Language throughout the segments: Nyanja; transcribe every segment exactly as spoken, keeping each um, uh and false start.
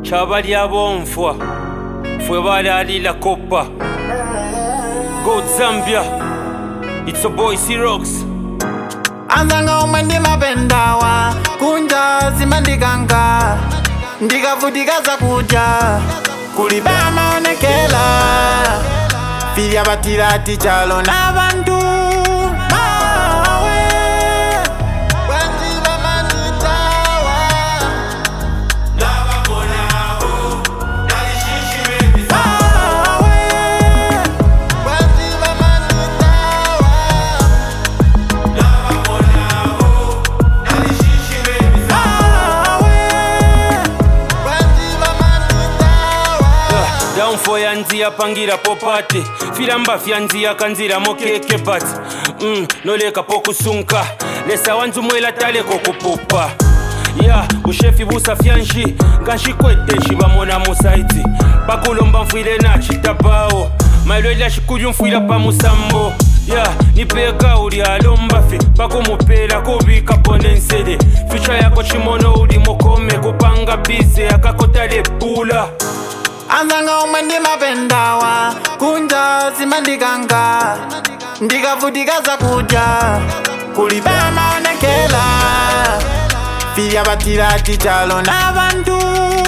Chabalya bonfwa fwe balalila kopa. Go Zambia, it's a boy C-Rocks. Anzanga umwendi mapendawa kunja simandikanga ndikavutika za kuja kuliba maonekela filya batirati chalo na bantu Downfall yanzia pangira popate filamba fyanzia kanzira mokeke pat mm, noleka pokusunka lesa wanzu mwela taleko kupupa ya bushefi busa fyanshi ngashikwete shibamona musaiti bakulomba mfwile na chitabao mailwela shikuju mfwila pa musambo ya nipeka uli alomba fe bakumupela kubika ponensede ficha yako chimono uli mokome kupanga bize akakotale pula. Anzanga umwendi mapendawa kunja simandikanga ndikavutika za kuja kuliba maonekela filya batirati chalo na bantu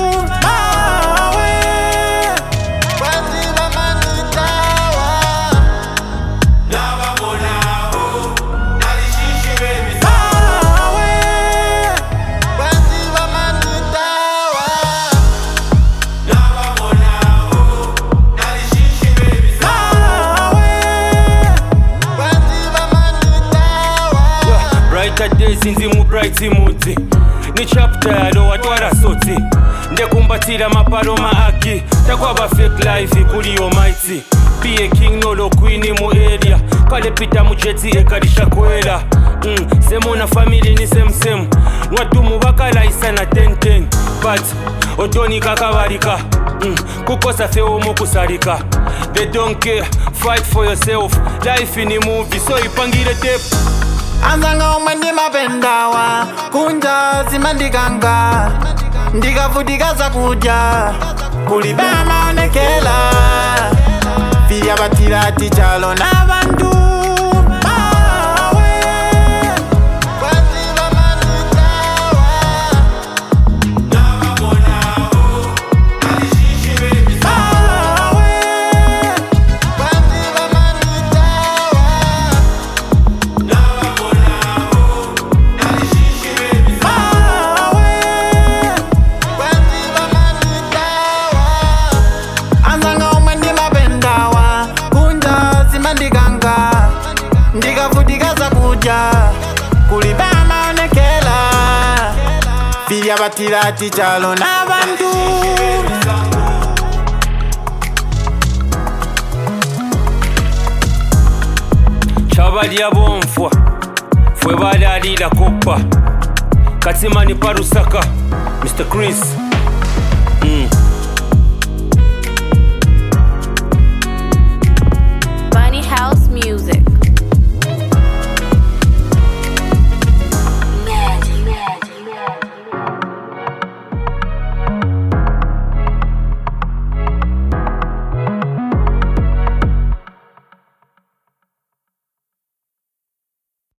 Sinzi mu bright muti ni chapter yalo watwara soti ndekumbatira mapaloma aki takwaba fake life kuli yo mighty be a king no queen mu area kale pita mu jeti ekalisha kwela mm, semona family ni same same nwadumu bakala isana ten ten but otoni kakabarika mm, kukosa feo mu kusalika they don't care fight for yourself life in a movie so ipangire tape. Anzanga umwendi mapendawa kunja simandikanga ndikavutika za kuja kuliba maonekela filya batirati chalo na bantu ndikavutika za kuja kuliba maonekela filya batirati chalo na bantu. Chabalya bonfwa fwe balalila kopa Katsimani Parusaka Mister Chris mm.